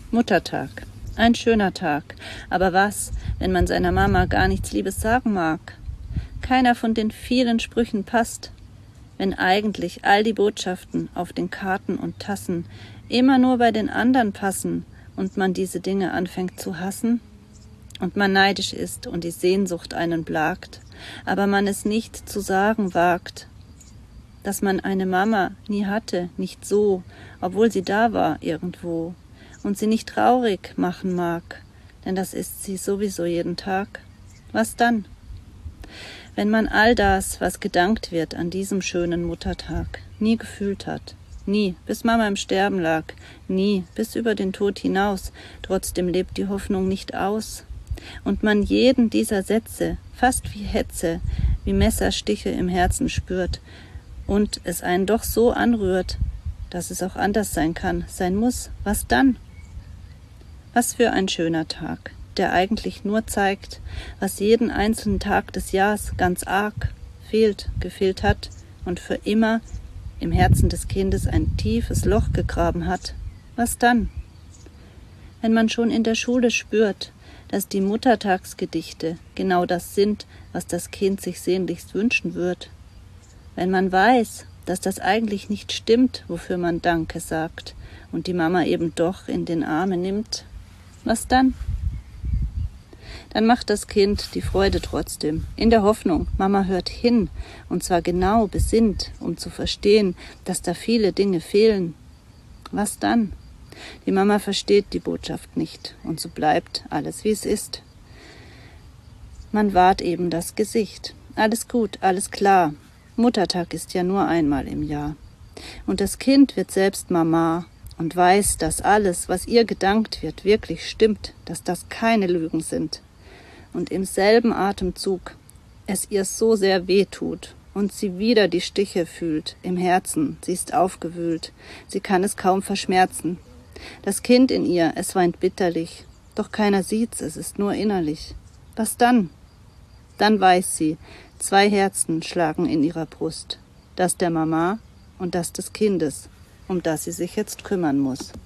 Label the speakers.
Speaker 1: Muttertag. Ein schöner Tag. Aber was, wenn man seiner Mama gar nichts Liebes sagen mag? Keiner von den vielen Sprüchen passt. Wenn eigentlich all die Botschaften auf den Karten und Tassen immer nur bei den anderen passen und man diese Dinge anfängt zu hassen? Und man neidisch ist und die Sehnsucht einen plagt, aber man es nicht zu sagen wagt, dass man eine Mama nie hatte, nicht so, obwohl sie da war irgendwo und sie nicht traurig machen mag, denn das ist sie sowieso jeden Tag. Was dann? Wenn man all das, was gedankt wird an diesem schönen Muttertag, nie gefühlt hat, nie, bis Mama im Sterben lag, nie, bis über den Tod hinaus, trotzdem lebt die Hoffnung nicht aus. Und man jeden dieser Sätze, fast wie Hetze, wie Messerstiche im Herzen spürt und es einen doch so anrührt, dass es auch anders sein kann, sein muss, was dann? Was für ein schöner Tag, der eigentlich nur zeigt, was jeden einzelnen Tag des Jahres ganz arg gefehlt hat und für immer im Herzen des Kindes ein tiefes Loch gegraben hat. Was dann? Wenn man schon in der Schule spürt, dass die Muttertagsgedichte genau das sind, was das Kind sich sehnlichst wünschen wird. Wenn man weiß, dass das eigentlich nicht stimmt, wofür man Danke sagt und die Mama eben doch in den Arme nimmt, was dann? Dann macht das Kind die Freude trotzdem, in der Hoffnung, Mama hört hin, und zwar genau besinnt, um zu verstehen, dass da viele Dinge fehlen. Was dann? Die Mama versteht die Botschaft nicht und so bleibt alles, wie es ist. Man wahrt eben das Gesicht. Alles gut, alles klar. Muttertag ist ja nur einmal im Jahr. Und das Kind wird selbst Mama und weiß, dass alles, was ihr gedankt wird, wirklich stimmt, dass das keine Lügen sind. Und im selben Atemzug es ihr so sehr weh tut und sie wieder die Stiche fühlt im Herzen, sie ist aufgewühlt, sie kann es kaum verschmerzen. Das Kind in ihr, es weint bitterlich, doch keiner sieht's, es ist nur innerlich. Was dann? Dann weiß sie, 2 Herzen schlagen in ihrer Brust, das der Mama und das des Kindes, um das sie sich jetzt kümmern muss.